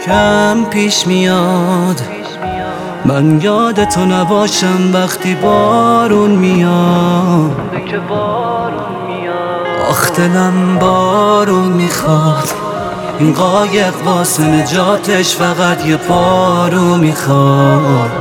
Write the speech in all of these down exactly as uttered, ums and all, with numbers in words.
فکرم پیش میاد، من یاد تو نباشم وقتی بارون میاد. آخ دلم بارون میخواد، این قایق واسه نجاتش فقط یه پارو میخواد.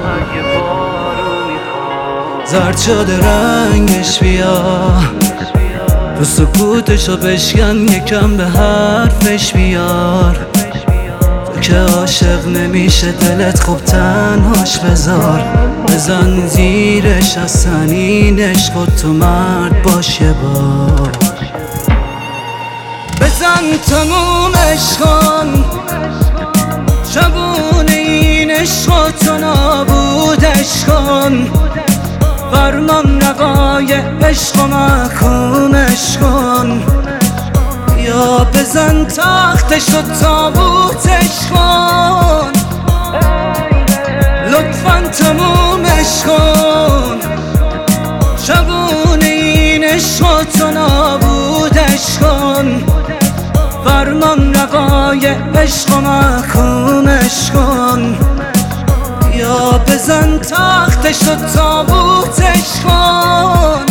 زرد شده رنگش بیا، تو سکوتشو بشکن یکم به حرفش بیار. تو که عاشق نمیشه دلت خوب تنهاش بذار، بزن زیرش از سنینش خود تو مرد باش یه بار. بزن تموم عشقان، شبونه این عشق و تو نابودش کن. فرمان نقای عشق و محکومش کن، یا بزن تختش و تابوتش کن. لطفاً تمومش کن، شبونه این عشق و تو نابودش کن. فرمان نقای عشق و محکومش کن، یا بزن تختش و تابوتش کن.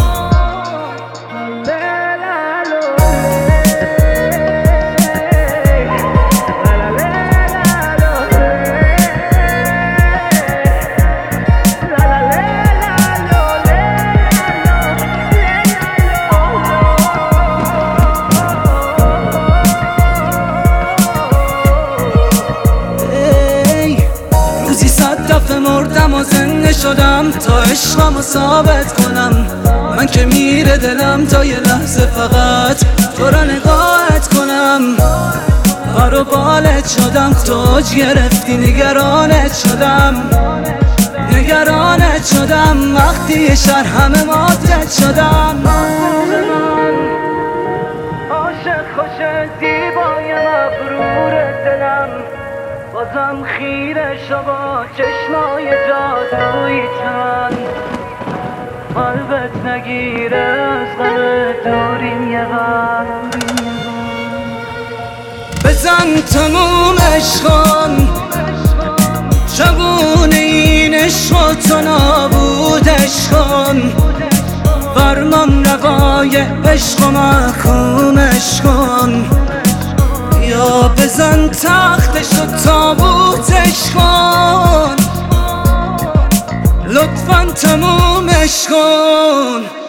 مردم و زنده شدم تا عشقمو ثابت کنم. من که میره دلم تا یه لحظه فقط تو را نگاهت کنم. بر و بالت شدم توج گرفتی، نگرانت شدم نگرانت شدم وقتی یه شهر همه ماتت شدم. عاشق خوش دیبای مبرور دلم، بازم خیره شو با چشمای جادویی چند. قلبت نگیره از غم دوریم یه بر. بزن تمومش کن، شبونه این عشق و تو نابودش کن. فرمان رقای عشق و محکومش کن، یا بزن تختش و تابوتش کن. لطفاً تمومش کن.